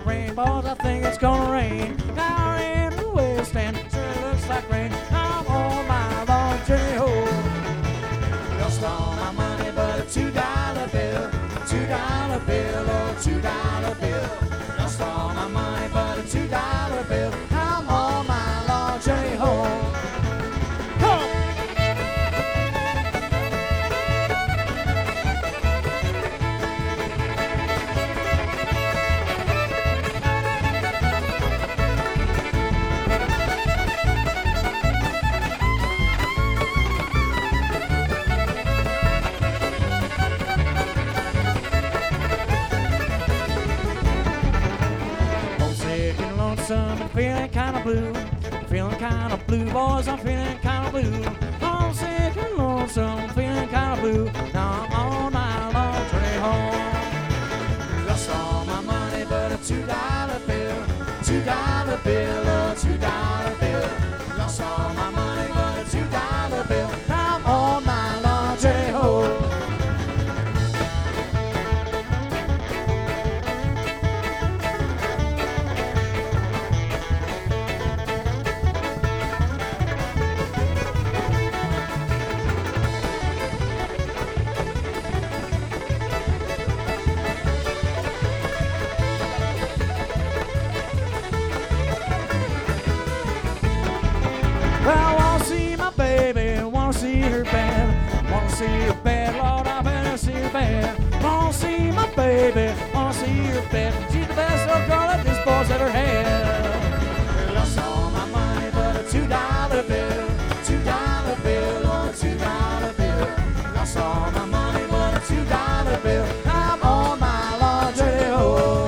like rain, boys, I think it's gonna rain. Now in the west end, sure looks like rain. I'm on my long journey home. Lost all my money but a $2 bill, $2 bill, oh $2 bill. Lost all my money but a $2 bill. I'm on my long journey home. Come on. I'm feeling kind of blue, feeling kind of blue, boys, I'm feeling kind of blue. I'm sick and lonesome, feeling kind of blue. Now I'm on my long journey home. Lost all my money but a $2 bill, $2 bill, oh $2 bill. Lost all my money but a $2 bill. I'm on my long journey home. Well, I wanna see my baby, wanna see her bad, wanna see her bad, Lord, I better see her bad. Wanna see my baby, wanna see her bad. She's the best little girl that this boy's ever had. Lost all my money but a $2 bill, $2 bill, oh $2 bill. Lost all my money but a $2 bill. I'm on my long journey home.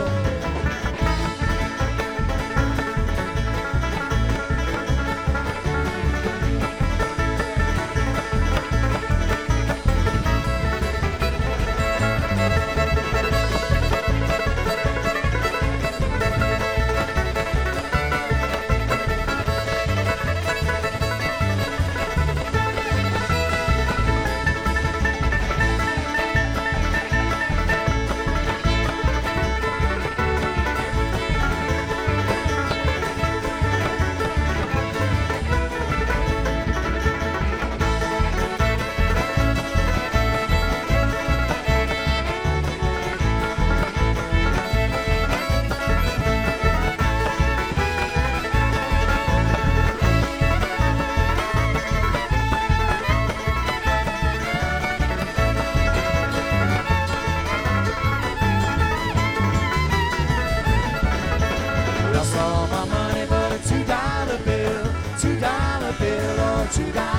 Lost all my money but a $2 bill, $2 bill, oh $2.